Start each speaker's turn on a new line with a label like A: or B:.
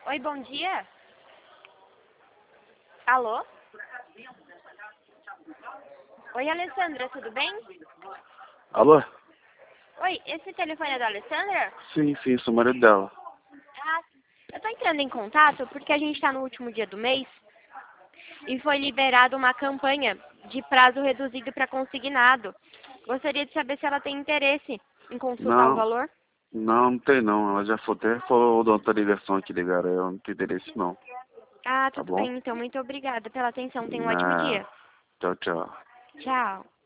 A: Oi, bom dia. Alô? Oi, Alessandra, tudo bem?
B: Alô?
A: Oi, esse telefone é da Alessandra?
B: Sim, sou o marido dela.
A: Ah, eu tô entrando em contato porque a gente tá no último dia do mês e foi liberada uma campanha de prazo reduzido para consignado. Gostaria de saber se ela tem interesse em consultar o
B: Não,
A: valor.
B: não tem não. Ela já foi até falou da outra ligação que ligaram. Eu não tenho interesse não.
A: Ah,
B: Tá
A: tudo
B: bom?
A: bem, então. Muito obrigada pela atenção. Tenha um ótimo
B: Na...
A: dia.
B: Tchau.
A: Tchau.